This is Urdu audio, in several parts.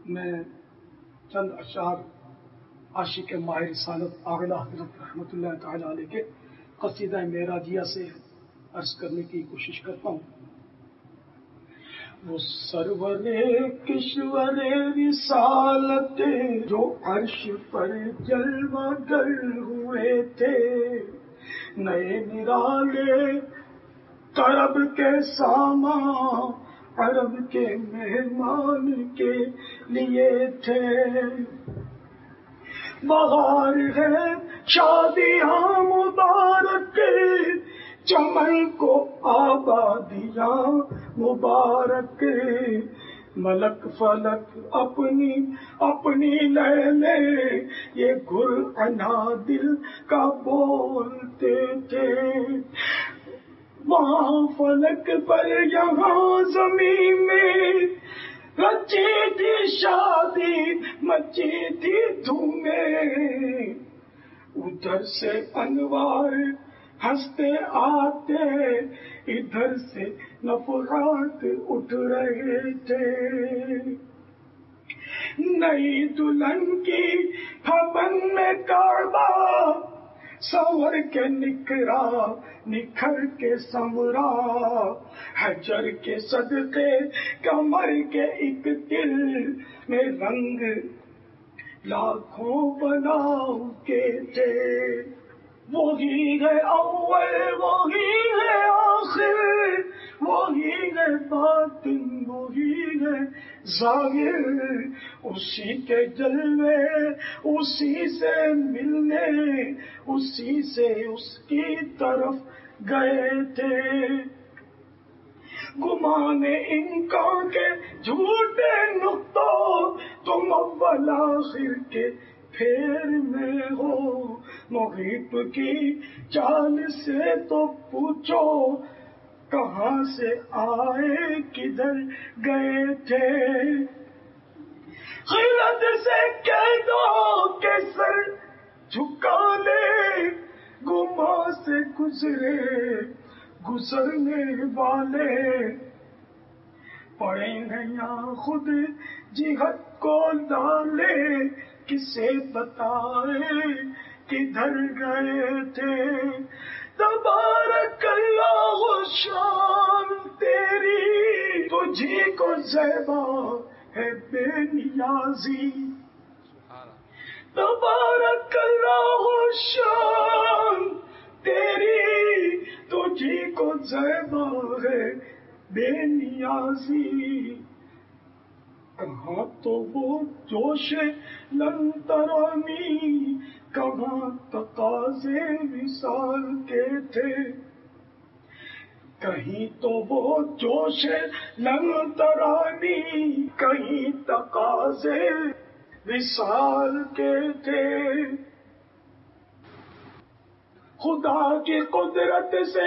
میں چند اشعار عاشق ماہ رسالت اعلیٰ حضرت رحمۃ اللہ تعالی علیہ کے قصیدہ معراجیہ سے عرض کرنے کی کوشش کرتا ہوں۔ وہ سرور کشور رسالت جو عرش پر جلوہ گر ہوئے تھے، نئے نرالے طرب کے سامان عرب کے مہمان کے لیے تھے۔ بہار ہے شادیاں مبارک، چمن کو آبادیاں مبارک، ملک فلک اپنی اپنی لے یہ گر انا دل کا بولتے تھے۔ وہاں فلک پر یہاں زمین میں رچی تھی شادی، مچی تھی دھومیں، ادھر سے انوار ہنستے آتے، ادھر سے نفحات اٹھ رہے تھے۔ نئی دلہن کی ہون میں کعبہ سنور کے نکھرا، نکھر کے سنورا، حجر کے صدقے کمر کے ایک دل میں رنگ لاکھوں بناؤ کے تھے۔ وہی ہے اول، وہی ہے آخر، وہی ہے باطن، وہی ہے ظاہر، اسی کے جلوے اسی سے ملنے، اسی سے اس کی طرف گئے تھے۔ گمان ان کا کے جھوٹے نقطوں، تم اول آخر کے پھیر میں ہو، محیط کی چال سے تو پوچھو، کہاں سے آئے کدھر گئے تھے۔ خلد سے کہہ دو کہ سر جھکا لے، گما سے گزرنے والے، پڑے ہیں یا خود جہت کو ڈالے، کسے بتائے کدھر گئے تھے۔ تبارک اللہ شان تیری، تجھی کو زیبا ہے بے نیازی۔ تبارک اللہ شان تیری، تجھی کو زیبا ہے بے نیازی۔ کہاں تو وہ جوش لن ترانی، کہاں تقاضے وصال کے تھے۔ کہیں تو وہ جوش لن ترانی، کہیں تقاضے وصال کے تھے۔ خدا کی قدرت سے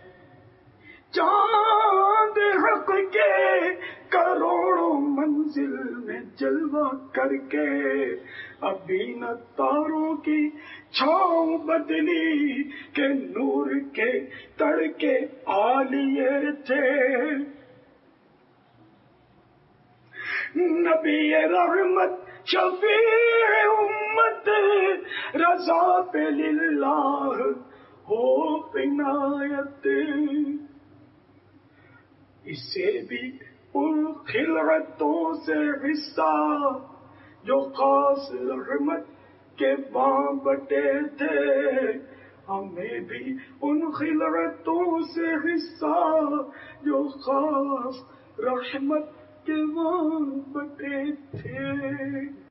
چاند حق کے کروڑوں منزل میں جلوہ کر کے، ابھی نہ تاروں کی چھاؤں بدلی کہ نور کے تڑکے عالیے تھے۔ نبی رحمت شفیع امت، رضا پہ للہ ہو عنایت، اسے بھی ان خلعتوں سے حصہ جو خاص رحمت کے بام بٹے تھے، ہمیں بھی ان خلعتوں سے حصہ جو خاص رحمت کے بام بٹے تھے۔